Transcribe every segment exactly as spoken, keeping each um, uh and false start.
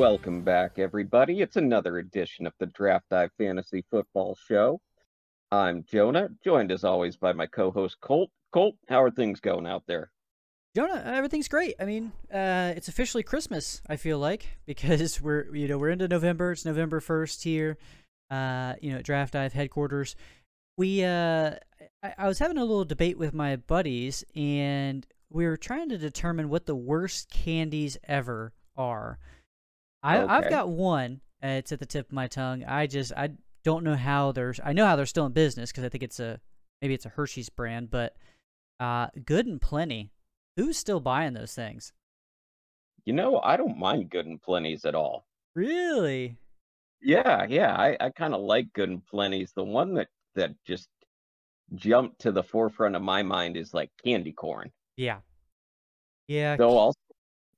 Welcome back, everybody. It's another edition of the Draft Dive Fantasy Football Show. I'm Jonah, joined as always by my co-host Colt. Colt, how are things going out there? Jonah, everything's great. I mean, uh, it's officially Christmas. I feel like because we're you know we're into November. It's November first here. Uh, you know, at Draft Dive headquarters. We uh, I, I was having a little debate with my buddies, and we were trying to determine what the worst candies ever are. I I've Okay. got one. Uh, it's at the tip of my tongue. I just I don't know how they're. I know how they're still in business because I think it's a maybe it's a Hershey's brand, but uh, Good and Plenty. Who's still buying those things? You know, I don't mind Good and Plenty's at all. Really? Yeah, yeah, I, I kind of like Good and Plenty's. The one that that just jumped to the forefront of my mind is like candy corn. Yeah. Yeah. Though c- also,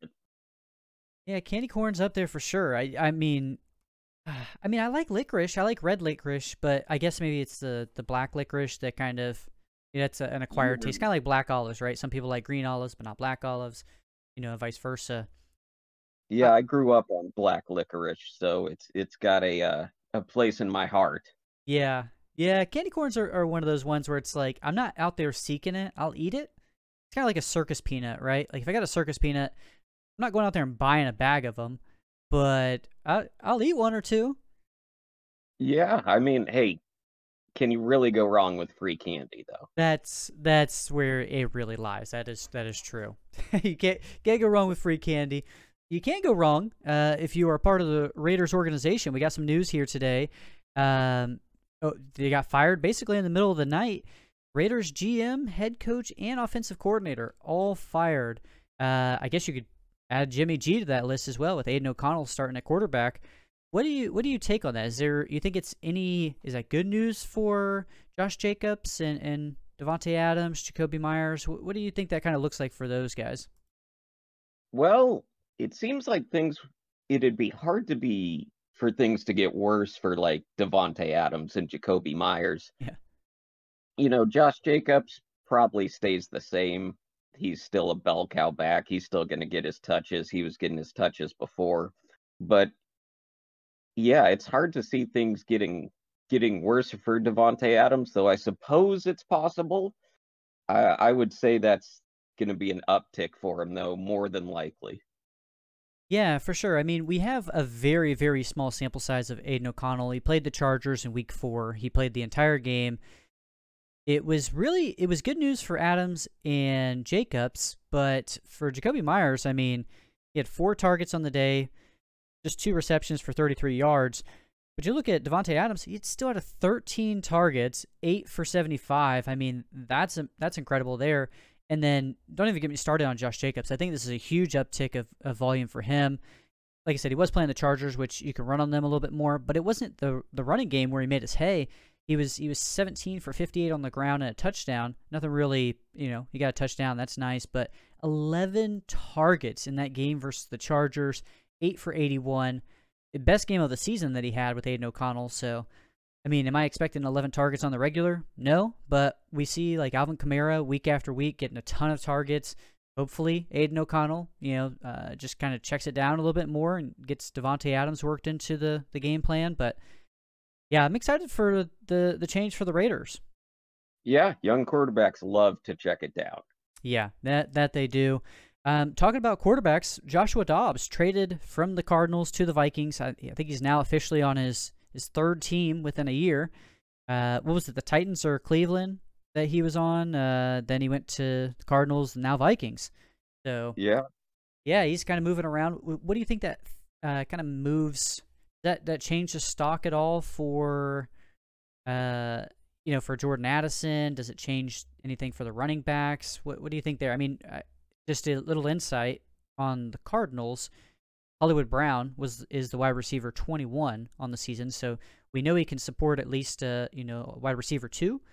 Yeah, candy corn's up there for sure. I I mean I mean I like licorice. I like red licorice, but I guess maybe it's the the black licorice that kind of yeah, it's a, an acquired taste. Kind of like black olives, right? Some people like green olives, but not black olives, you know, vice versa. yeah, Uh, I grew up on black licorice, so it's it's got a uh, a place in my heart. yeah. Yeah, candy corns are, are one of those ones where it's like I'm not out there seeking it. I'll eat it. It's kind of like a circus peanut, right? Like if I got a circus peanut, I'm not going out there and buying a bag of them, but I I'll eat one or two. Yeah, I mean, hey, can you really go wrong with free candy though? That's that's where it really lies. That is that is true. you can't can't go wrong with free candy. You can't go wrong uh, if you are part of the Raiders organization. We got some news here today. Um, oh, they got fired basically in the middle of the night. Raiders G M, head coach, and offensive coordinator all fired. Uh, I guess you could add Jimmy G to that list as well, with Aiden O'Connell starting at quarterback. What do you what do you take on that? Is there you think it's any is that good news for Josh Jacobs and and Devontae Adams, Jacoby Myers? What, what do you think that kind of looks like for those guys? Well, it seems like things it'd be hard to be for things to get worse for like Devonte Adams and Jacoby Myers. Yeah, You know, Josh Jacobs probably stays the same. He's still a bell cow back. He's still going to get his touches. He was getting his touches before. But yeah, it's hard to see things getting getting worse for Devonte Adams, though I suppose it's possible. I I would say that's going to be an uptick for him though, more than likely. yeah, for sure. I mean, we have a very very small sample size of Aiden O'Connell. He played the Chargers in Week Four. He played the entire game. It was really it was good news for Adams and Jacobs, but for Jacoby Myers, I mean, he had four targets on the day, just two receptions for thirty-three yards. But you look at Devonte Adams; he still had a thirteen targets, eight for seventy-five. I mean, that's that's incredible there. And then don't even get me started on Josh Jacobs. I think this is a huge uptick of, of volume for him. Like I said, he was playing the Chargers, which you can run on them a little bit more, but it wasn't the the running game where he made his hay. He was he was seventeen for fifty-eight on the ground and a touchdown. Nothing really, you know, he got a touchdown. That's nice, but eleven targets in that game versus the Chargers, eight for eighty-one. The best game of the season that he had with Aiden O'Connell. So, I mean, am I expecting eleven targets on the regular? No, but we see like Alvin Kamara week after week getting a ton of targets. Hopefully, Aiden O'Connell, you know, uh, just kind of checks it down a little bit more and gets Devontae Adams worked into the, the game plan. But yeah, I'm excited for the the change for the Raiders. Yeah, young quarterbacks love to check it down. Yeah, that that they do. Um, talking about quarterbacks, Joshua Dobbs traded from the Cardinals to the Vikings. I, I think he's now officially on his his third team within a year. Uh, what was it, the Titans or Cleveland that he was on? Uh, then he went to the Cardinals, now Vikings. So Yeah. yeah, he's kind of moving around. What do you think that uh, kind of moves that that changes stock at all for uh you know for Jordan Addison? Does it change anything for the running backs? What what do you think there? I mean, uh, just a little insight on the Cardinals. Hollywood Brown was is the wide receiver twenty-one on the season, so we know he can support at least uh you know wide receiver two.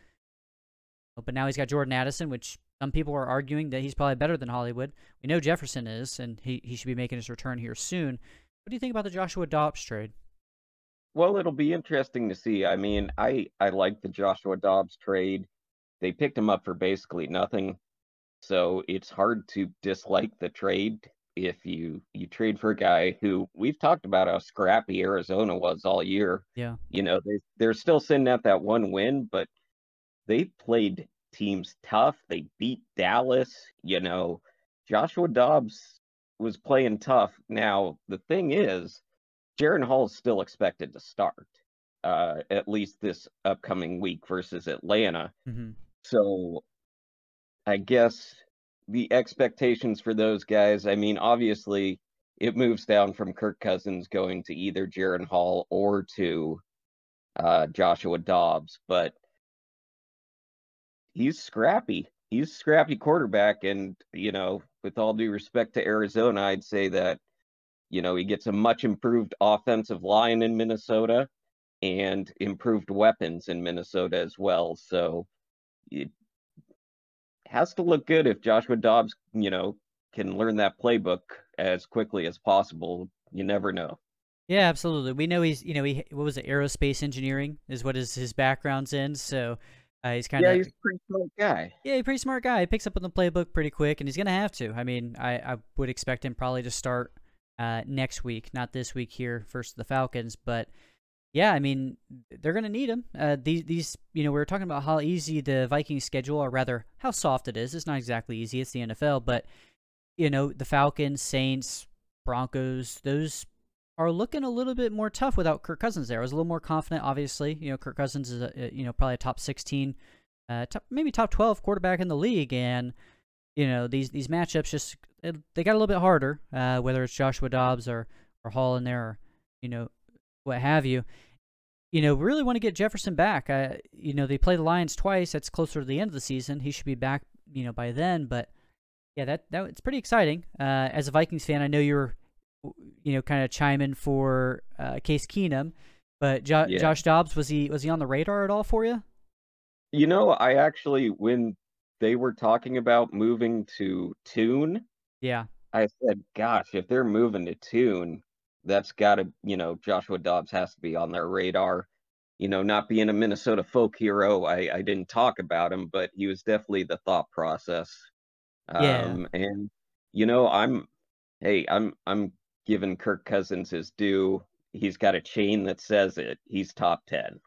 But now he's got Jordan Addison, which some people are arguing that he's probably better than Hollywood. We know Jefferson is, and he, he should be making his return here soon. What do you think about the Joshua Dobbs trade? Well, it'll be interesting to see. I mean, I I like the Joshua Dobbs trade. They picked him up for basically nothing, so it's hard to dislike the trade. if you you trade for a guy who we've talked about how scrappy Arizona was all year. Yeah. You know, they they're still sitting at that one win, but they played teams tough. They beat Dallas. You know, Joshua Dobbs was playing tough. Now, the thing is, Jaren Hall is still expected to start, uh, at least this upcoming week versus Atlanta. Mm-hmm. So I guess the expectations for those guys, I mean, obviously it moves down from Kirk Cousins going to either Jaren Hall or to uh, Joshua Dobbs, but he's scrappy. He's a scrappy quarterback, and you know, with all due respect to Arizona, I'd say that you know he gets a much improved offensive line in Minnesota and improved weapons in Minnesota as well. So it has to look good if Joshua Dobbs, you know, can learn that playbook as quickly as possible. You never know. Yeah, absolutely. We know he's, you know, he what was it, aerospace engineering is what his his background's in. So uh, he's kind Yeah, of he's a pretty smart guy. yeah, he's a pretty smart guy. He picks up on the playbook pretty quick, and he's gonna have to. I mean, I I would expect him probably to start uh, next week, not this week here versus the Falcons, but yeah, I mean, they're going to need him. Uh, these, these, you know, we were talking about how easy the Vikings schedule, or rather, how soft it is. It's not exactly easy. It's the N F L, but you know, the Falcons, Saints, Broncos, those are looking a little bit more tough without Kirk Cousins there. I was a little more confident, obviously. You know, Kirk Cousins is, a, you know, probably a top sixteen, uh, top, maybe top twelve quarterback in the league, and you know, these these matchups just they got a little bit harder. Uh, whether it's Joshua Dobbs or or Hall in there, or you know, what have you. You know, really want to get Jefferson back. Uh, you know, they play the Lions twice. That's closer to the end of the season. He should be back, you know, by then. But yeah, that that it's pretty exciting. Uh, as a Vikings fan, I know you're, you know, kind of chiming for uh, Case Keenum, but jo- Yeah. Josh Dobbs, was he was he on the radar at all for you? You know, I actually, when they were talking about moving to Tune, Yeah. I said, gosh, if they're moving to Tune, that's got to, you know, Joshua Dobbs has to be on their radar. You know, not being a Minnesota folk hero, I, I didn't talk about him, but he was definitely the thought process. Yeah. Um, and you know, I'm, hey, I'm, I'm giving Kirk Cousins his due. He's got a chain that says it. He's top ten.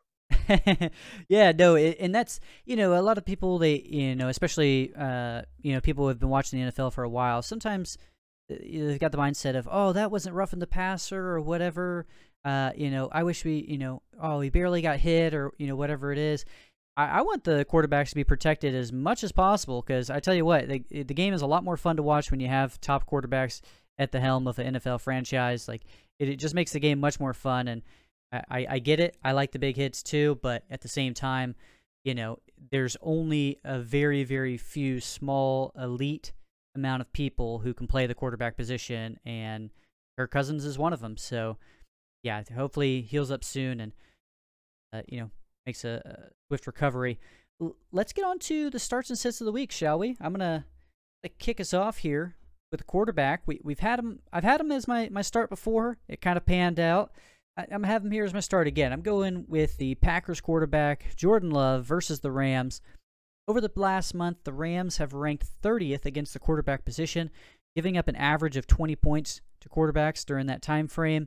Yeah, no, it, and that's, you know, a lot of people, they, you know, especially uh, you know, people who have been watching the N F L for a while. Sometimes uh, they've got the mindset of, oh, that wasn't roughing the passer or whatever. Uh, you know, I wish we, you know, oh, he barely got hit, or you know, whatever it is. I, I want the quarterbacks to be protected as much as possible, because I tell you what, the the game is a lot more fun to watch when you have top quarterbacks at the helm of an N F L franchise. Like it, it just makes the game much more fun. And I, I get it. I like the big hits too, but at the same time, you know, there's only a very, very few small elite amount of people who can play the quarterback position, and Kirk Cousins is one of them. So, yeah, hopefully he heals up soon and, uh, you know, makes a, a swift recovery. L- let's get on to the starts and sits of the week, shall we? I'm gonna kick us off here with a quarterback. We we've had him. I've had him as my my start before. It kind of panned out. I'm having him here as my start again. I'm going with the Packers quarterback, Jordan Love, versus the Rams. Over the last month, the Rams have ranked thirtieth against the quarterback position, giving up an average of twenty points to quarterbacks during that time frame.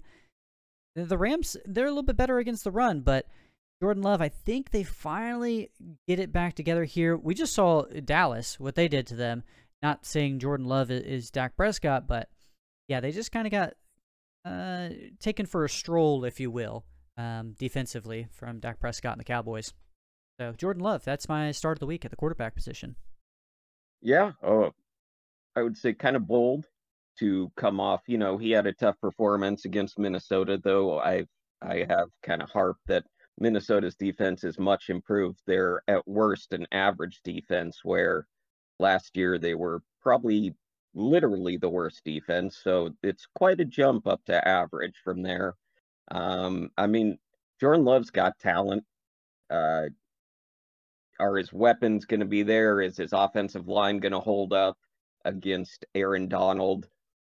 The Rams, they're a little bit better against the run, but Jordan Love, I think they finally get it back together here. We just saw Dallas, what they did to them. Not saying Jordan Love is Dak Prescott, but yeah, they just kind of got Uh, taken for a stroll, if you will, um, defensively from Dak Prescott and the Cowboys. So Jordan Love, that's my start of the week at the quarterback position. Yeah. Oh, I would say kind of bold to come off. You know, he had a tough performance against Minnesota, though I I have kind of harped that Minnesota's defense is much improved. They're at worst an average defense, where last year they were probably literally the worst defense. So it's quite a jump up to average from there. Um, I mean, Jordan Love's got talent. Uh, are his weapons going to be there? Is his offensive line going to hold up against Aaron Donald?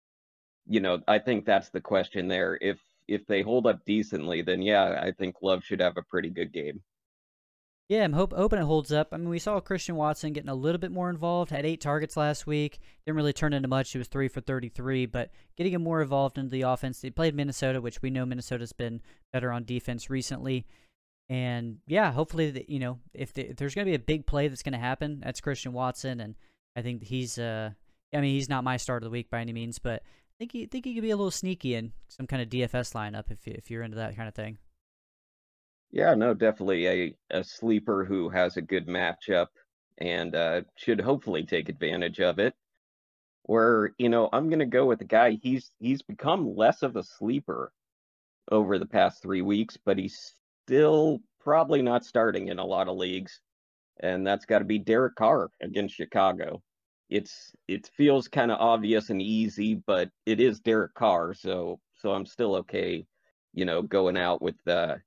You know, I think that's the question there. If if they hold up decently, then yeah, I think Love should have a pretty good game. Yeah, I'm hope, hoping it holds up. I mean, we saw Christian Watson getting a little bit more involved, had eight targets last week. Didn't really turn into much. He was three for thirty-three, but getting him more involved into the offense. They played Minnesota, which we know Minnesota's been better on defense recently. And yeah, hopefully, the, you know, if, the, if there's going to be a big play that's going to happen, that's Christian Watson. And I think he's, uh, I mean, he's not my start of the week by any means, but I think he, think he could be a little sneaky in some kind of D F S lineup if, if you're into that kind of thing. Yeah, no, definitely a, a sleeper who has a good matchup and uh, should hopefully take advantage of it. Where, you know, I'm gonna go with the guy. He's he's become less of a sleeper over the past three weeks, but he's still probably not starting in a lot of leagues, and that's got to be Derek Carr against Chicago. It's it feels kind of obvious and easy, but it is Derek Carr, so so I'm still okay, you know, going out with the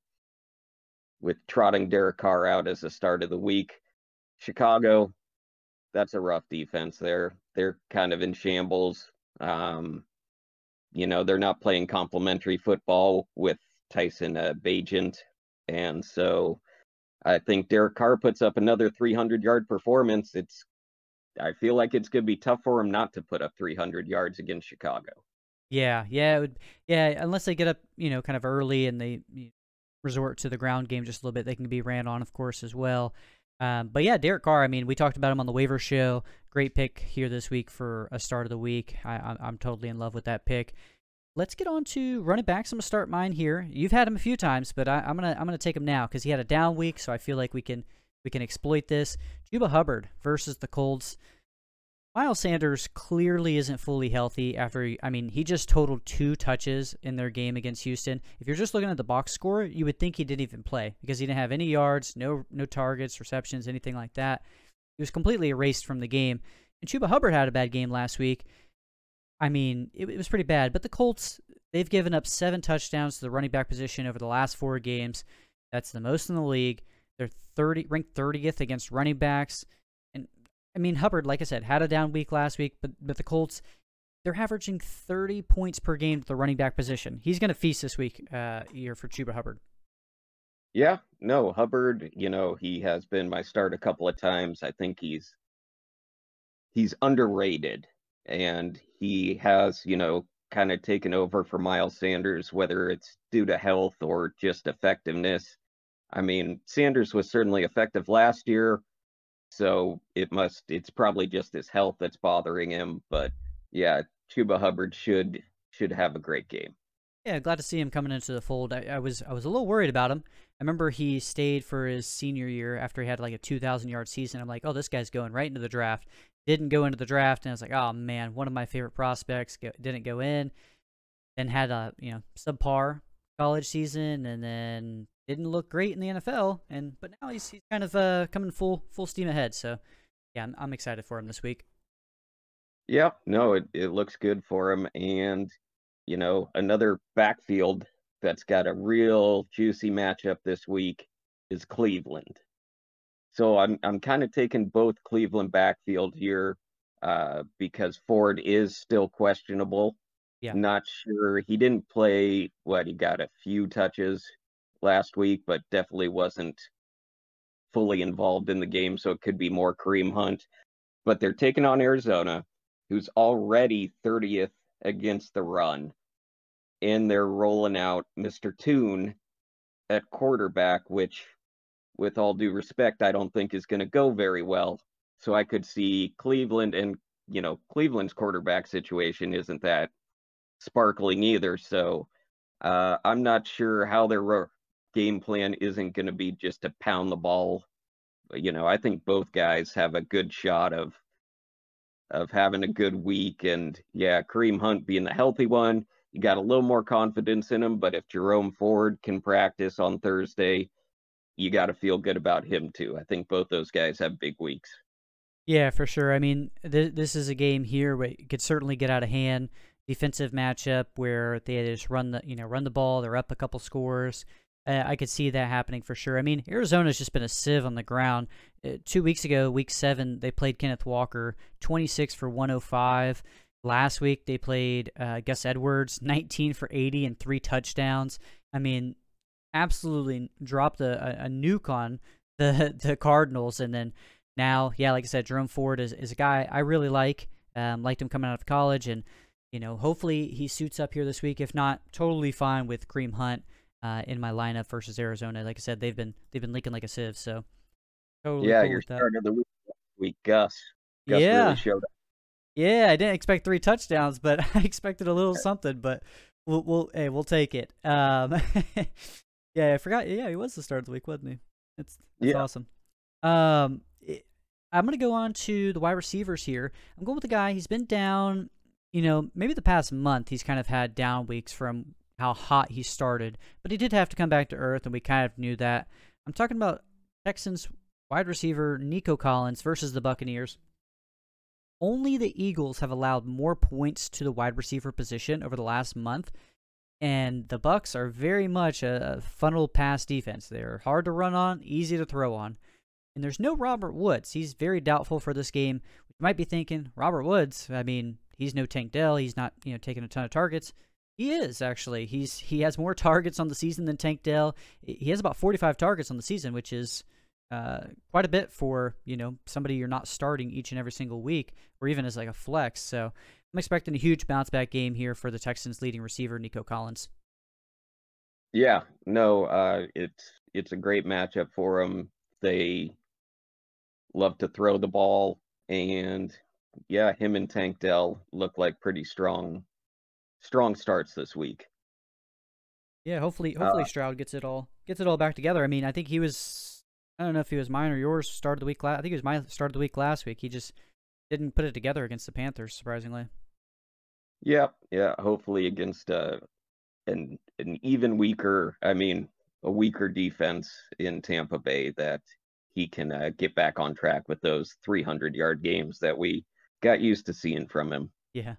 with trotting Derek Carr out as the start of the week. Chicago, that's a rough defense there. They're kind of in shambles. Um, you know, they're not playing complementary football with Tyson uh, Bagent. And so I think Derek Carr puts up another three hundred yard performance. It's, I feel like it's going to be tough for him not to put up three hundred yards against Chicago. Yeah, yeah, it would, yeah. Unless they get up, you know, kind of early and they resort to the ground game just a little bit, they can be ran on, of course, as well. Um, but yeah, Derek Carr. I mean, we talked about him on the waiver show. Great pick here this week for a start of the week. I, I'm, I'm totally in love with that pick. Let's get on to running backs. I'm gonna start mine here. You've had him a few times, but I, I'm gonna I'm gonna take him now because he had a down week, so I feel like we can we can exploit this. Chuba Hubbard versus the Colts. Miles Sanders clearly isn't fully healthy after, I mean, he just totaled two touches in their game against Houston. If you're just looking at the box score, you would think he didn't even play because he didn't have any yards, no no targets, receptions, anything like that. He was completely erased from the game. And Chuba Hubbard had a bad game last week. I mean, it, it was pretty bad. But the Colts, they've given up seven touchdowns to the running back position over the last four games. That's the most in the league. They're thirty ranked thirtieth against running backs. I mean, Hubbard, like I said, had a down week last week, but, but the Colts, they're averaging thirty points per game to the running back position. He's going to feast this week uh, here for Chuba Hubbard. Yeah, no, Hubbard, you know, he has been my start a couple of times. I think he's he's underrated, and he has, you know, kind of taken over for Miles Sanders, whether it's due to health or just effectiveness. I mean, Sanders was certainly effective last year. So it must, it's probably just his health that's bothering him. But yeah, Chuba Hubbard should should have a great game. Yeah, glad to see him coming into the fold. I, I was I was a little worried about him. I remember he stayed for his senior year after he had like a two thousand yard season. I'm like, oh, this guy's going right into the draft. Didn't go into the draft, and I was like, oh man, one of my favorite prospects go, didn't go in. Then had a you know subpar college season, and then didn't look great in the N F L, and but now he's, he's kind of uh, coming full full steam ahead. So, yeah, I'm, I'm excited for him this week. Yeah, no, it, it looks good for him. And, you know, another backfield that's got a real juicy matchup this week is Cleveland. So I'm I'm kind of taking both Cleveland backfield here uh, because Ford is still questionable. Yeah. Not sure. He didn't play, what, he got a few touches last week, but definitely wasn't fully involved in the game, so it could be more Kareem Hunt. But they're taking on Arizona, who's already thirtieth against the run, and they're rolling out Mister Toon at quarterback, which, with all due respect, I don't think is going to go very well. So I could see Cleveland, and, you know, Cleveland's quarterback situation isn't that sparkling either. So uh, I'm not sure how their ro- game plan isn't going to be just to pound the ball. But, you know, I think both guys have a good shot of of having a good week. And yeah, Kareem Hunt being the healthy one, you got a little more confidence in him. But if Jerome Ford can practice on Thursday, you got to feel good about him too. I think both those guys have big weeks. Yeah, for sure. I mean, th- this is a game here where it could certainly get out of hand. Defensive matchup where they just run the you know run the ball. They're up a couple scores. Uh, I could see that happening for sure. I mean, Arizona's just been a sieve on the ground. Uh, two weeks ago, week seven, they played Kenneth Walker, twenty-six for one oh five. Last week, they played uh, Gus Edwards, nineteen for eighty and three touchdowns. I mean, absolutely dropped a, a, a nuke on the the Cardinals, and then now, yeah, like I said, Jerome Ford is is a guy I really like. Um, liked him coming out of college, and you know, hopefully he suits up here this week. If not, totally fine with Kareem Hunt uh, in my lineup versus Arizona. Like I said, they've been they've been leaking like a sieve, so totally Yeah, cool your with that. start of the week, week Gus. Gus really Yeah, showed up. yeah, I didn't expect three touchdowns, but I expected a little something. But we'll we'll hey, we'll take it. Um, yeah, I forgot. Yeah, he was the start of the week, wasn't he? That's that's Yeah, awesome. Um, it- I'm gonna go on to the wide receivers here. I'm going with the guy. He's been down. You know, maybe the past month he's kind of had down weeks from how hot he started, but he did have to come back to earth, and we kind of knew that. I'm talking about Texans wide receiver Nico Collins versus the Buccaneers. Only the Eagles have allowed more points to the wide receiver position over the last month, and the Bucs are very much a, a funnel pass defense. They're hard to run on, easy to throw on. And there's no Robert Woods. He's very doubtful for this game. You might be thinking, Robert Woods, I mean, he's no Tank Dell. He's not, you know, taking a ton of targets. He is, actually. He's He has more targets on the season than Tank Dell. He has about forty-five targets on the season, which is uh, quite a bit for, you know, somebody you're not starting each and every single week, or even as like a flex. So I'm expecting a huge bounce back game here for the Texans' leading receiver, Nico Collins. yeah. No, uh, it's it's a great matchup for them. They love to throw the ball, and yeah, him and Tank Dell look like pretty strong strong starts this week. Yeah, hopefully, hopefully Uh, Stroud gets it all gets it all back together. I mean, I think he was. I don't know if he was mine or yours start of the week. La- I think he was my start of the week last week. He just didn't put it together against the Panthers, surprisingly. yeah, yeah. Hopefully against uh, an an even weaker, I mean, a weaker defense in Tampa Bay, that he can uh, get back on track with those three hundred yard games that we got used to seeing from him. Yeah,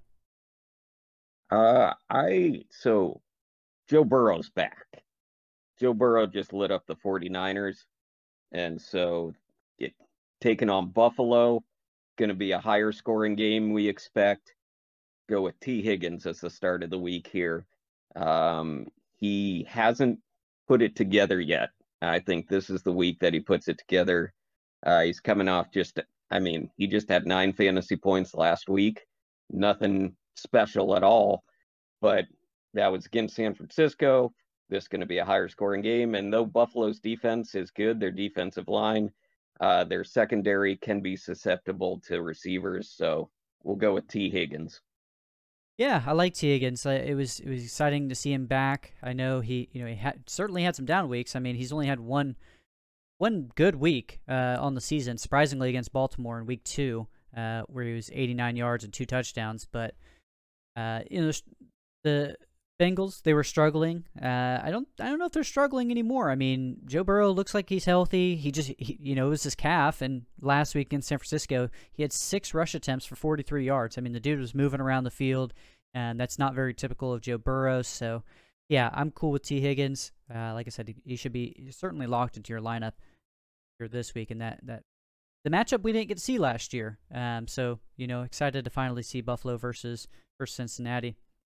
Uh, I so Joe Burrow's back. Joe Burrow just lit up the 49ers, and so it taking on Buffalo, going to be a higher scoring game we expect. Go with T. Higgins as the start of the week here. Um, he hasn't put it together yet. I think this is the week that he puts it together. Uh, he's coming off just, I mean, he just had nine fantasy points last week. Nothing special at all, but that was against San Francisco. This is going to be a higher scoring game. And though Buffalo's defense is good, their defensive line, uh, their secondary can be susceptible to receivers. So we'll go with T. Higgins. yeah, I like T Higgins. Uh, It was it was exciting to see him back. I know he you know he had certainly had some down weeks. I mean, he's only had one one good week uh, on the season, surprisingly against Baltimore in week two, uh, where he was eighty-nine yards and two touchdowns. But uh, you know, the Bengals, they were struggling. Uh, I don't I don't know if they're struggling anymore. I mean, Joe Burrow looks like he's healthy. He just he, you know, it was his calf, and last week in San Francisco, he had six rush attempts for forty-three yards. I mean, the dude was moving around the field, and that's not very typical of Joe Burrow. So, yeah, I'm cool with T Higgins. Uh, like I said, he, he should be certainly locked into your lineup here this week, and that that the matchup we didn't get to see last year. Um, so you know, excited to finally see Buffalo versus versus Cincinnati.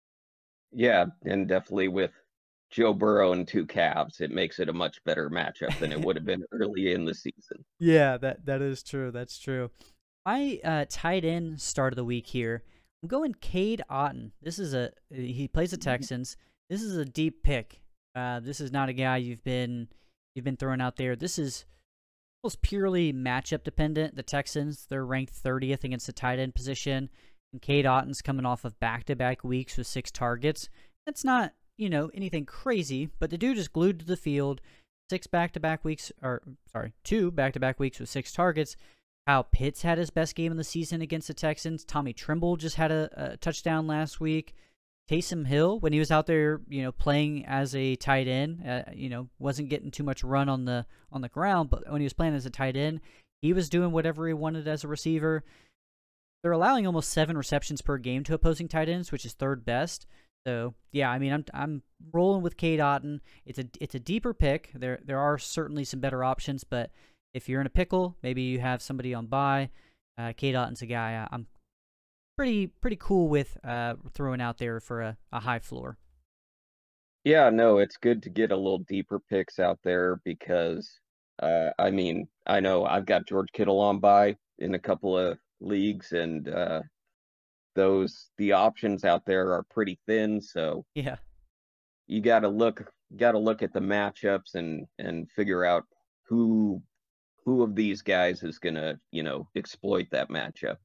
Yeah, and definitely with Joe Burrow and two calves, it makes it a much better matchup than it would have been early in the season. Yeah, that that is true. That's true. My uh, tight end start of the week here. I'm going Cade Otton. This is a he plays the Texans. This is a deep pick. Uh, this is not a guy you've been you've been throwing out there. This is almost purely matchup dependent. The Texans, they're ranked thirtieth against the tight end position, and Cade Otton's coming off of back-to-back weeks with six targets. That's not, you know, anything crazy, but the dude is glued to the field. Six back-to-back weeks, or sorry, two back-to-back weeks with six targets. Kyle Pitts had his best game of the season against the Texans. Tommy Trimble just had a, a touchdown last week. Taysom Hill, when he was out there, you know, playing as a tight end, uh, you know, wasn't getting too much run on the on the ground, but when he was playing as a tight end, he was doing whatever he wanted as a receiver. They're allowing almost seven receptions per game to opposing tight ends, which is third best. So yeah, I mean, I'm I'm rolling with Cade Otton. It's a it's a deeper pick. There there are certainly some better options, but if you're in a pickle, maybe you have somebody on bye. Uh, Cade Otton's a guy I'm pretty pretty cool with uh, throwing out there for a, a high floor. Yeah, no, it's good to get a little deeper picks out there because Uh, I mean, I know I've got George Kittle on by in a couple of leagues, and uh, those the options out there are pretty thin. So Yeah. you got to look got to look at the matchups and and figure out who who of these guys is gonna you know exploit that matchup.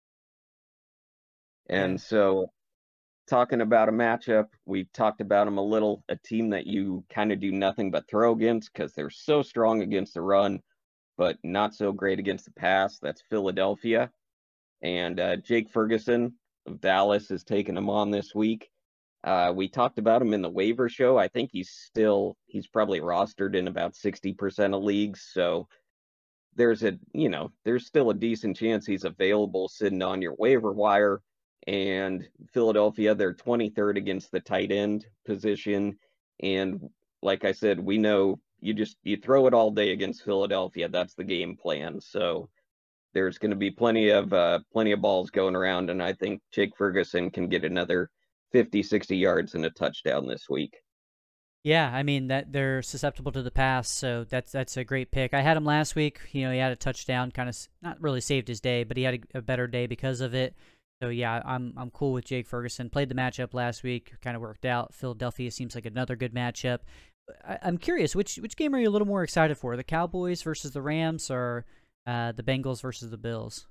Yeah. And so talking about a matchup, we talked about them a little. A team that you kind of do nothing but throw against because they're so strong against the run, but not so great against the pass. That's Philadelphia. And uh, Jake Ferguson of Dallas is taking him on this week. Uh, we talked about him in the waiver show. I think he's still he's probably rostered in about sixty percent of leagues. So there's a you know there's still a decent chance he's available sitting on your waiver wire. And Philadelphia, they're twenty-third against the tight end position. And like I said, we know you just you throw it all day against Philadelphia. That's the game plan. So there's going to be plenty of uh, plenty of balls going around, and I think Jake Ferguson can get another fifty, sixty yards and a touchdown this week. Yeah, I mean that they're susceptible to the pass, so that's that's a great pick. I had him last week. You know, he had a touchdown, kind of not really saved his day, but he had a, a better day because of it. So yeah, I'm I'm cool with Jake Ferguson. Played the matchup last week, kind of worked out. Philadelphia seems like another good matchup. I, I'm curious, which which game are you a little more excited for? The Cowboys versus the Rams, or uh, the Bengals versus the Bills?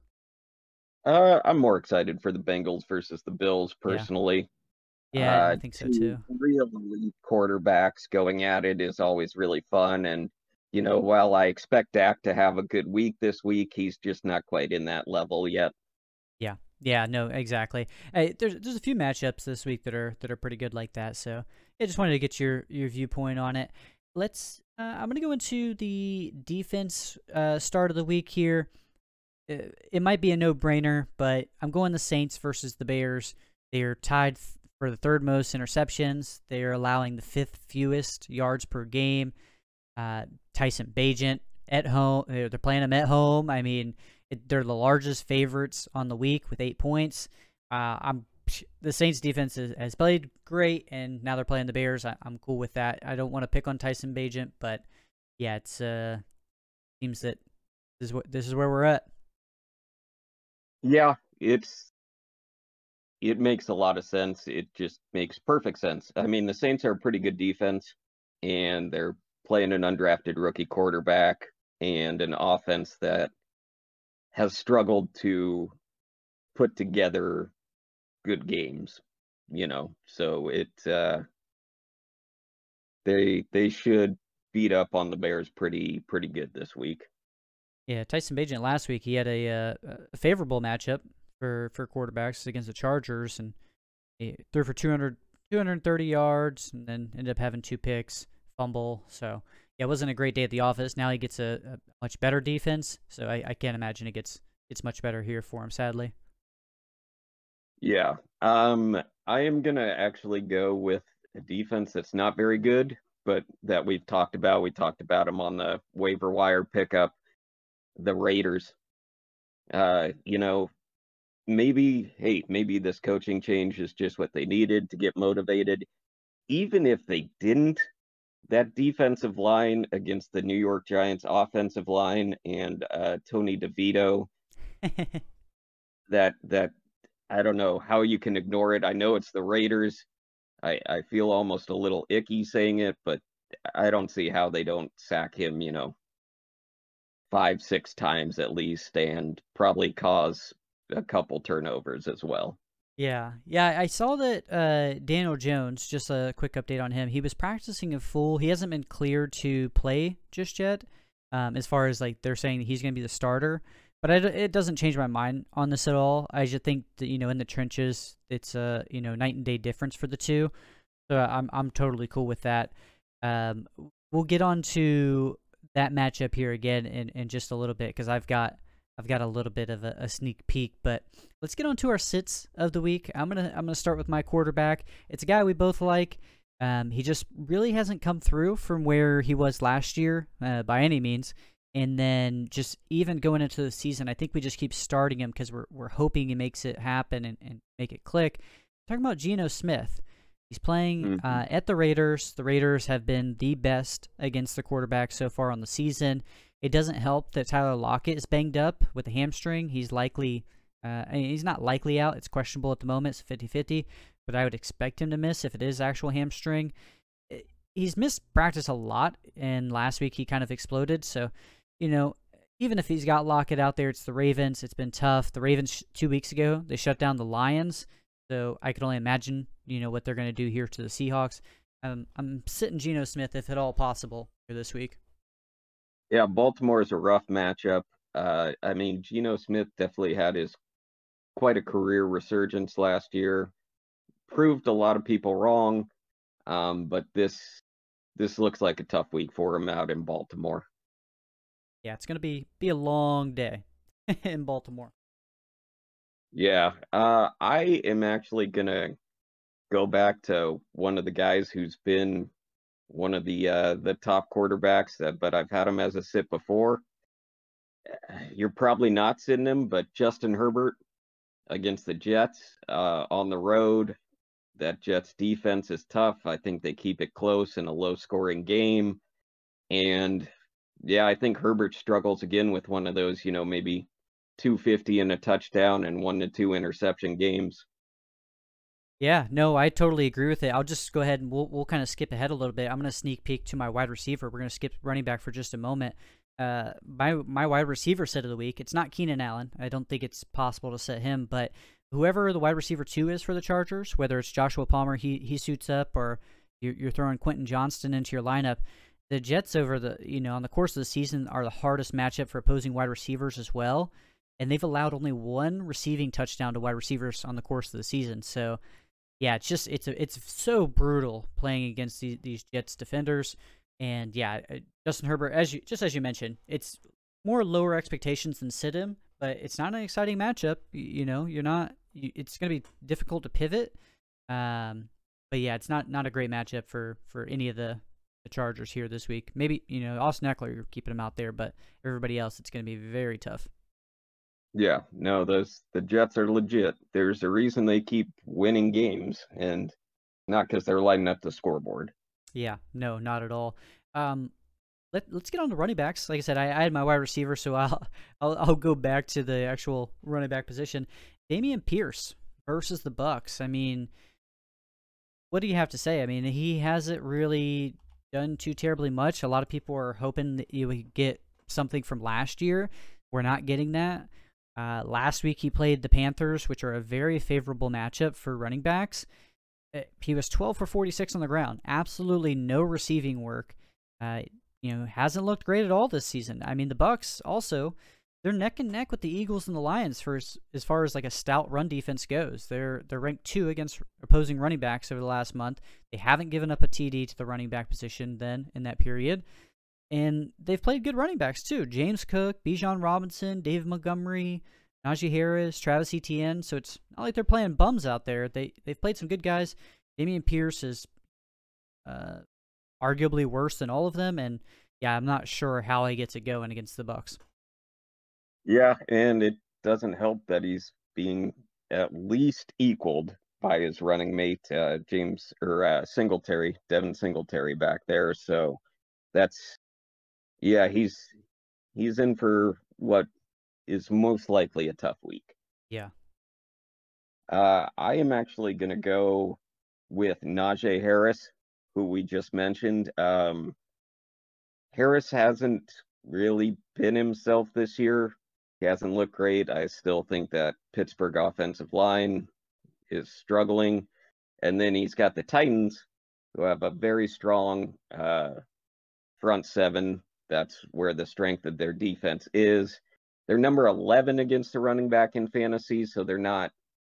Uh, I'm more excited for the Bengals versus the Bills Yeah, personally. yeah, I Uh, think so two too. real elite quarterbacks going at it is always really fun. And, you know, while I expect Dak to have a good week this week, he's just not quite in that level yet. Yeah, yeah, no, exactly. Hey, there's there's a few matchups this week that are that are pretty good like that. So I just wanted to get your your viewpoint on it. Let's. Uh, I'm gonna go into the defense uh, start of the week here. Uh, It might be a no brainer, but I'm going the Saints versus the Bears. They are tied th- for the third most interceptions. They are allowing the fifth fewest yards per game. Uh, Tyson Bagent at home. They're they're playing them at home. I mean, it, they're the largest favorites on the week with eight points. Uh, I'm the Saints defense is, has played great, and now they're playing the Bears. I, I'm cool with that. I don't want to pick on Tyson Bagent, but yeah, it's uh seems that this is what this is where we're at. Yeah, it's it makes a lot of sense. It just makes perfect sense. I mean, the Saints are a pretty good defense, and they're playing an undrafted rookie quarterback and an offense that has struggled to put together good games, you know. So it uh they they should beat up on the Bears pretty pretty good this week. Yeah, Tyson Bagent last week he had a, uh, a favorable matchup for for quarterbacks against the Chargers, and he threw for two hundred, two hundred thirty yards, and then ended up having two picks, fumble. So yeah, it wasn't a great day at the office. Now he gets a, a much better defense, so I, I can't imagine it gets gets much better here for him. Sadly. Yeah. Um I am going to actually go with a defense that's not very good, but that we've talked about. We talked about them on the waiver wire pickup, the Raiders. Uh, you know, maybe hey, maybe this coaching change is just what they needed to get motivated. Even if they didn't, that defensive line against the New York Giants offensive line and uh, Tony DeVito, that that I don't know how you can ignore it. I know it's the Raiders. I I feel almost a little icky saying it, but I don't see how they don't sack him, you know, five, six times at least, and probably cause a couple turnovers as well. Yeah, yeah, I saw that uh, Daniel Jones. Just a quick update on him. He was practicing in full. He hasn't been cleared to play just yet. Um, as far as like they're saying he's going to be the starter, but I, it doesn't change my mind on this at all. I just think that you know in the trenches, it's a you know night and day difference for the two. So I'm I'm totally cool with that. Um, we'll get on to that matchup here again in, in just a little bit because I've got I've got a little bit of a, a sneak peek, but let's get on to our sits of the week. I'm gonna I'm gonna start with my quarterback. It's a guy we both like. Um, he just really hasn't come through from where he was last year uh, by any means. And then just even going into the season, I think we just keep starting him because we're we're hoping he makes it happen and, and make it click. I'm talking about Geno Smith. He's playing Mm-hmm. uh, at the Raiders. The Raiders have been the best against the quarterback so far on the season. It doesn't help that Tyler Lockett is banged up with a hamstring. He's likely, uh, I mean, he's not likely out. It's questionable at the moment. It's fifty-fifty, but I would expect him to miss if it is actual hamstring. He's missed practice a lot, and last week he kind of exploded. So, you know, even if he's got Lockett out there, it's the Ravens. It's been tough. The Ravens, two weeks ago, they shut down the Lions. So I can only imagine, you know, what they're going to do here to the Seahawks. Um, I'm sitting Geno Smith, if at all possible, for this week. Yeah, Baltimore is a rough matchup. Uh, I mean, Geno Smith definitely had his quite a career resurgence last year. Proved a lot of people wrong, um, but this this looks like a tough week for him out in Baltimore. Yeah, it's going to be be a long day in Baltimore. Yeah, uh, I am actually gonna go back to one of the guys who's been one of the uh, the top quarterbacks, that, but I've had him as a sit before. You're probably not sitting him, but Justin Herbert against the Jets uh, on the road. That Jets defense is tough. I think they keep it close in a low-scoring game. And yeah, I think Herbert struggles again with one of those, you know, maybe two fifty and a touchdown and one to two interception games. Yeah, no, I totally agree with it. I'll just go ahead and we'll we'll kind of skip ahead a little bit. I'm going to sneak peek to my wide receiver. We're going to skip running back for just a moment. Uh, my my wide receiver set of the week. It's not Keenan Allen. I don't think it's possible to set him, but whoever the wide receiver two is for the Chargers, whether it's Joshua Palmer, he he suits up, or you're, you're throwing Quentin Johnston into your lineup. The Jets over the you know on the course of the season are the hardest matchup for opposing wide receivers as well, and they've allowed only one receiving touchdown to wide receivers on the course of the season. So. Yeah, it's just it's a, it's so brutal playing against these, these Jets defenders, and yeah, Justin Herbert, as you just as you mentioned, it's more lower expectations than sit him, but it's not an exciting matchup. You, you know, you're not. You, it's going to be difficult to pivot, um, but yeah, it's not not a great matchup for for any of the, the Chargers here this week. Maybe you know Austin Eckler, you're keeping him out there, but everybody else, it's going to be very tough. Yeah, no, those the Jets are legit. There's a reason they keep winning games, and not because they're lighting up the scoreboard. Yeah, no, not at all. Um, let let's get on to running backs. Like I said, I, I had my wide receiver, so I'll, I'll I'll go back to the actual running back position. Dameon Pierce versus the Bucks. I mean, what do you have to say? I mean, he hasn't really done too terribly much. A lot of people are hoping that you would get something from last year. We're not getting that. Uh, last week he played the Panthers, which are a very favorable matchup for running backs. Uh, he was twelve for forty-six on the ground. Absolutely no receiving work. Uh, you know, hasn't looked great at all this season. I mean, the Bucks also, they're neck and neck with the Eagles and the Lions for as, as far as like a stout run defense goes. They're they're ranked two against opposing running backs over the last month. They haven't given up a T D to the running back position then in that period. And they've played good running backs too. James Cook, Bijan Robinson, David Montgomery, Najee Harris, Travis Etienne. So it's not like they're playing bums out there. They, they've played some good guys. Dameon Pierce is uh, arguably worse than all of them. And yeah, I'm not sure how he gets it going against the Bucks. Yeah, and it doesn't help that he's being at least equaled by his running mate, uh, James or uh, Singletary, Devin Singletary back there. So that's yeah, he's he's in for what is most likely a tough week. Yeah. Uh, I am actually going to go with Najee Harris, who we just mentioned. Um, Harris hasn't really been himself this year. He hasn't looked great. I still think that Pittsburgh offensive line is struggling. And then he's got the Titans, who have a very strong uh, front seven. That's where the strength of their defense is. They're number eleven against the running back in fantasy, so they're not,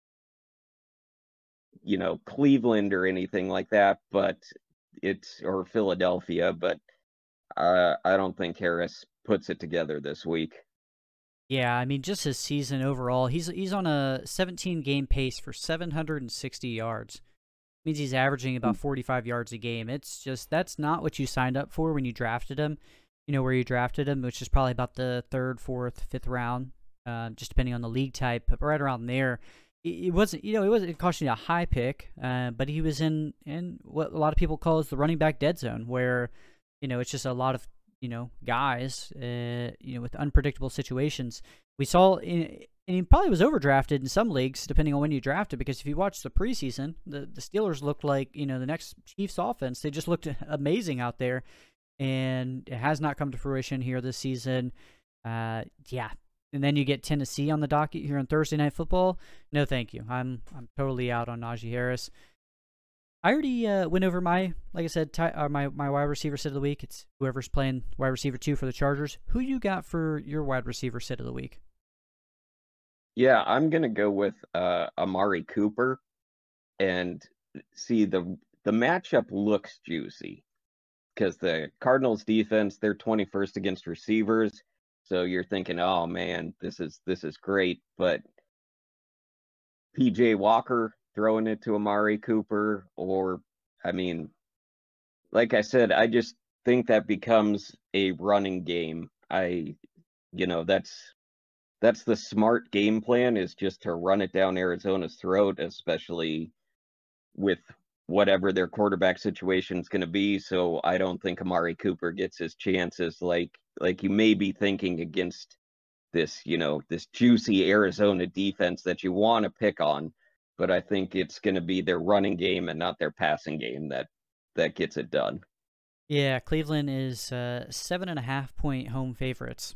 you know, Cleveland or anything like that, but it's, or Philadelphia, but uh, I don't think Harris puts it together this week. Yeah, I mean, just his season overall, he's he's on a seventeen game pace for seven hundred sixty yards. Means he's averaging about forty-five yards a game. It's just, that's not what you signed up for when you drafted him. You know, where you drafted him, which is probably about the third, fourth, fifth round, uh, just depending on the league type, but right around there. it wasn't, you know, it wasn't costing you a high pick, uh, but he was in in what a lot of people call as the running back dead zone, where, you know, it's just a lot of, you know, guys, uh, you know, with unpredictable situations. We saw, in, and he probably was overdrafted in some leagues, depending on when you drafted, because if you watch the preseason, the, the Steelers looked like, you know, the next Chiefs offense. They just looked amazing out there, and it has not come to fruition here this season. Uh, yeah. And then you get Tennessee on the docket here on Thursday Night Football. No, thank you. I'm I'm totally out on Najee Harris. I already uh, went over my, like I said, ty- uh, my my wide receiver sit of the week. It's whoever's playing wide receiver two for the Chargers. Who you got for your wide receiver sit of the week? Yeah, I'm gonna go with uh, Amari Cooper, and see the the matchup looks juicy because the Cardinals defense, they're twenty-first against receivers. So you're thinking, oh man, this is this is great. But P J Walker throwing it to Amari Cooper, or I mean, like I said, I just think that becomes a running game. I, you know, that's that's the smart game plan, is just to run it down Arizona's throat, especially with whatever their quarterback situation is going to be. So I don't think Amari Cooper gets his chances like like you may be thinking against this, you know, this juicy Arizona defense that you want to pick on. But I think it's going to be their running game and not their passing game that that gets it done. Yeah, Cleveland is uh, seven and a half point home favorites.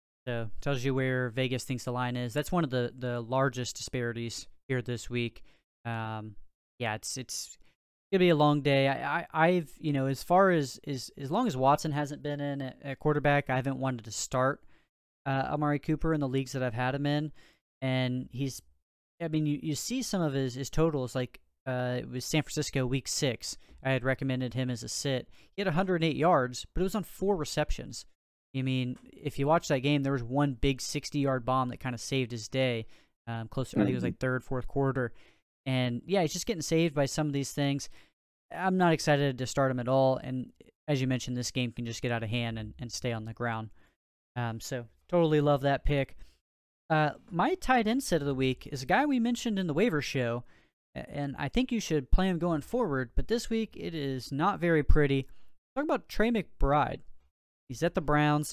So tells you where Vegas thinks the line is. That's one of the, the largest disparities here this week. Um, yeah, it's it's gonna be a long day. I, I I've you know as far as as as long as Watson hasn't been in at, at quarterback, I haven't wanted to start uh, Amari Cooper in the leagues that I've had him in, and he's. I mean, you, you see some of his his totals like uh, it was San Francisco week six. I had recommended him as a sit. He had one hundred eight yards, but it was on four receptions. I mean, if you watch that game, there was one big sixty-yard bomb that kind of saved his day. Um, close, mm-hmm. I think it was like third, fourth quarter, and yeah, he's just getting saved by some of these things. I'm not excited to start him at all, and as you mentioned, this game can just get out of hand and, and stay on the ground. Um, so totally love that pick. Uh, my tight end set of the week is a guy we mentioned in the waiver show, and I think you should play him going forward. But this week it is not very pretty. Talk about Trey McBride. He's at the Browns,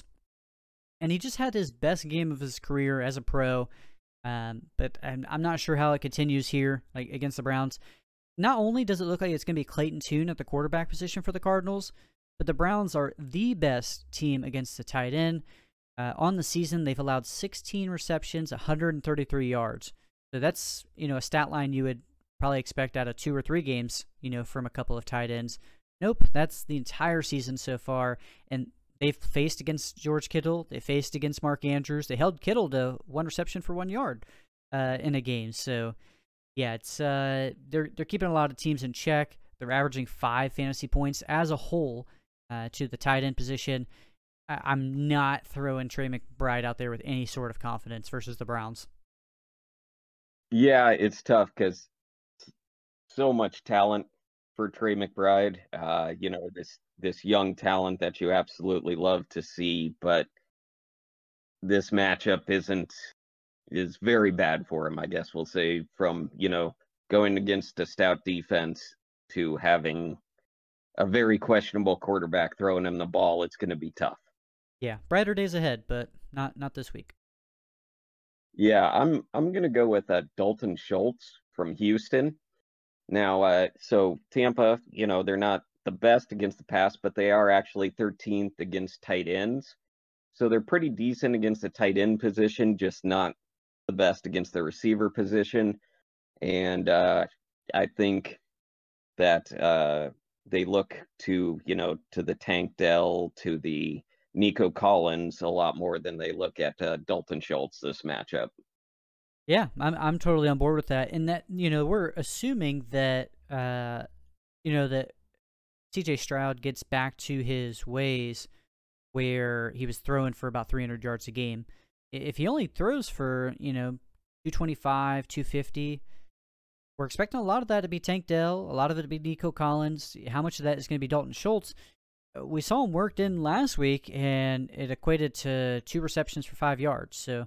and he just had his best game of his career as a pro. Um, but I'm, I'm not sure how it continues here, like against the Browns. Not only does it look like it's going to be Clayton Tune at the quarterback position for the Cardinals, but the Browns are the best team against the tight end. Uh, on the season, they've allowed sixteen receptions, one hundred thirty-three yards. So that's, you know, a stat line you would probably expect out of two or three games, you know, from a couple of tight ends. Nope, that's the entire season so far. And they've faced against George Kittle. They faced against Mark Andrews. They held Kittle to one reception for one yard uh, in a game. So, yeah, it's uh, they're they're keeping a lot of teams in check. They're averaging five fantasy points as a whole uh, to the tight end position. I- I'm not throwing Trey McBride out there with any sort of confidence versus the Browns. Yeah, it's tough because so much talent for Trey McBride. Uh, you know, this this young talent that you absolutely love to see, but this matchup isn't is very bad for him, I guess we'll say, from, you know, going against a stout defense to having a very questionable quarterback throwing him the ball. It's going to be tough. Yeah, brighter days ahead, but not not this week. Yeah, I'm I'm gonna go with uh, Dalton Schultz from Houston. Now, uh, so Tampa, you know, they're not the best against the pass, but they are actually thirteenth against tight ends. So they're pretty decent against the tight end position, just not the best against the receiver position. And uh, I think that uh, they look to, you know, to the Tank Dell, to the Nico Collins a lot more than they look at uh, Dalton Schultz this matchup. Yeah, I'm I'm totally on board with that. And that, you know, we're assuming that uh you know that C J Stroud gets back to his ways where he was throwing for about three hundred yards a game. If he only throws for, you know, two twenty-five, two fifty, we're expecting a lot of that to be Tank Dell, a lot of it to be Nico Collins. How much of that is going to be Dalton Schultz? We saw him worked in last week, and it equated to two receptions for five yards. So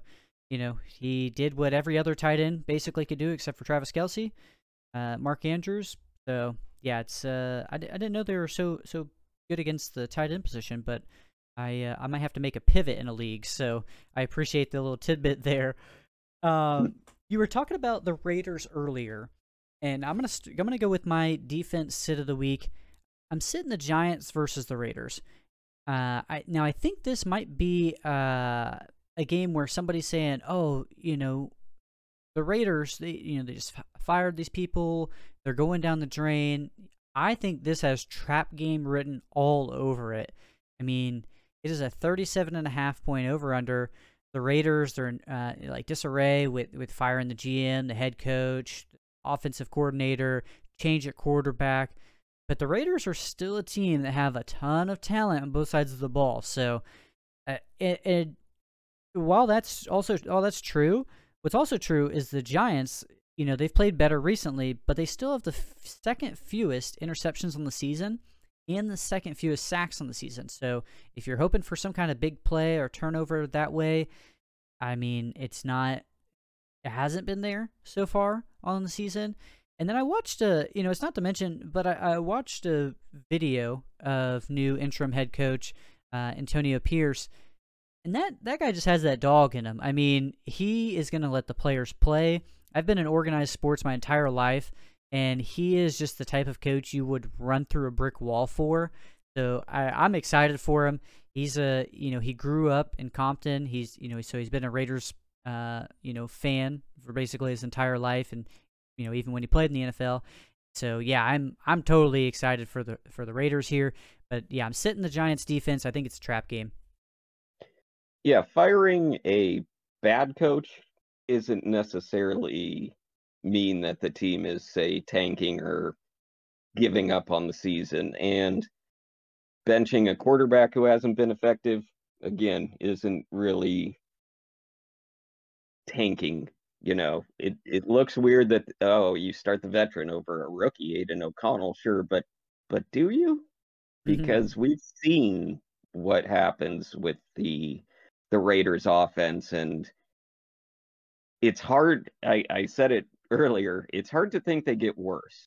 you know, he did what every other tight end basically could do except for Travis Kelce, uh, Mark Andrews. So yeah, it's uh, I, I didn't know they were so so good against the tight end position, but I uh, I might have to make a pivot in a league. So I appreciate the little tidbit there. Um, you were talking about the Raiders earlier, and I'm gonna st- I'm gonna go with my defense sit of the week. I'm sitting the Giants versus the Raiders. Uh, I now I think this might be uh, a game where somebody's saying, "Oh, you know, the Raiders, they you know they just f- fired these people. They're going down the drain." I think this has trap game written all over it. I mean, it is a thirty-seven and a half point over under. The Raiders, they're in uh, like disarray with with firing the G M, the head coach, offensive coordinator, change at quarterback. But the Raiders are still a team that have a ton of talent on both sides of the ball. So, uh, it, it, while that's also all that's true, what's also true is the Giants. You know, they've played better recently, but they still have the f- second fewest interceptions on the season and the second fewest sacks on the season. So, if you're hoping for some kind of big play or turnover that way, I mean, it's not. It hasn't been there so far on the season. And then I watched a, you know, it's not to mention, but I, I watched a video of new interim head coach uh, Antonio Pierce, and that that guy just has that dog in him. I mean, he is going to let the players play. I've been in organized sports my entire life, and he is just the type of coach you would run through a brick wall for. So I, I'm excited for him. He's a, you know, he grew up in Compton. He's, you know, so he's been a Raiders, uh, you know, fan for basically his entire life, and you know, even when he played in the N F L. So yeah, I'm I'm totally excited for the for the Raiders here. But yeah, I'm sitting the Giants defense. I think it's a trap game. Yeah, firing a bad coach isn't necessarily mean that the team is, say, tanking or giving up on the season. And benching a quarterback who hasn't been effective, again, isn't really tanking. You know, it, it looks weird that, oh, you start the veteran over a rookie, Aiden O'Connell, sure, but but do you? Because we've seen what happens with the the Raiders offense, and it's hard. I, I said it earlier, it's hard to think they get worse.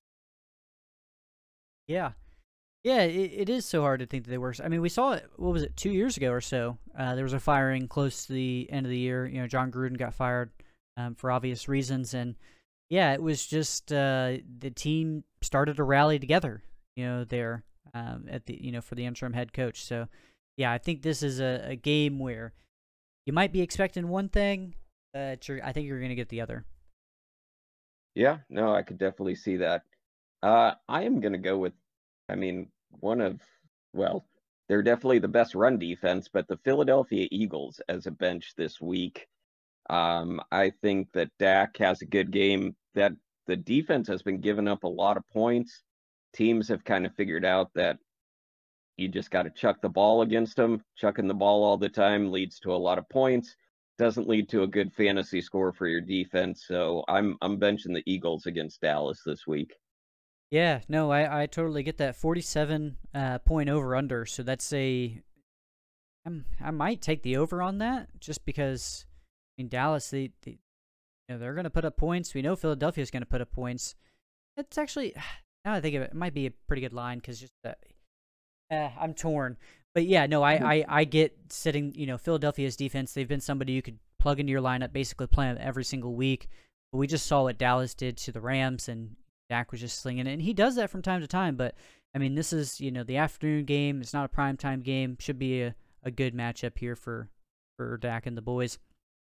Yeah. Yeah, it, it is so hard to think that they were. I mean, we saw it, what was it, two years ago or so? Uh, there was a firing close to the end of the year. You know, John Gruden got fired um, for obvious reasons. And yeah, it was just uh, the team started to rally together, you know, there um, at the, you know, for the interim head coach. So yeah, I think this is a, a game where you might be expecting one thing, but you're, I think you're going to get the other. Yeah, no, I could definitely see that. Uh, I am going to go with, I mean, one of, well, they're definitely the best run defense, but the Philadelphia Eagles as a bench this week. Um, I think that Dak has a good game. That the defense has been giving up a lot of points. Teams have kind of figured out that you just got to chuck the ball against them. Chucking the ball all the time leads to a lot of points. Doesn't lead to a good fantasy score for your defense. So I'm I'm benching the Eagles against Dallas this week. Yeah, no, I, I totally get that. forty-seven uh, point over under. So that's a, I'm, I might take the over on that just because, I mean, Dallas, they, they, you know, they're going to put up points. We know Philadelphia's going to put up points. It's actually, now I think of it, it might be a pretty good line because just, uh, uh, I'm torn. But yeah, no, I, I, I get sitting, you know, Philadelphia's defense. They've been somebody you could plug into your lineup, basically play them every single week. But we just saw what Dallas did to the Rams, and Dak was just slinging it. And he does that from time to time. But, I mean, this is, you know, the afternoon game. It's not a primetime game. Should be a, a good matchup here for, for Dak and the boys.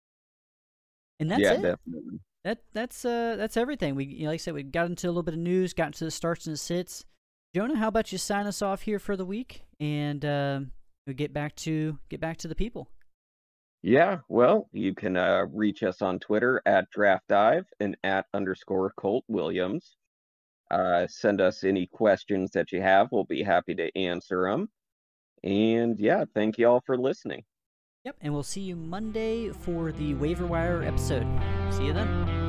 And that's Yeah, it. definitely. That that's uh that's everything. We, you know, like I said, we got into a little bit of news, got into the starts and the sits. Jonah, how about you sign us off here for the week, and um, we get back to get back to the people. Yeah, well, you can uh, reach us on Twitter at Draft Dive and at underscore Colt Williams. Uh, send us any questions that you have. We'll be happy to answer them. And yeah, thank you all for listening. Yep, and we'll see you Monday for the waiver wire episode. See you then.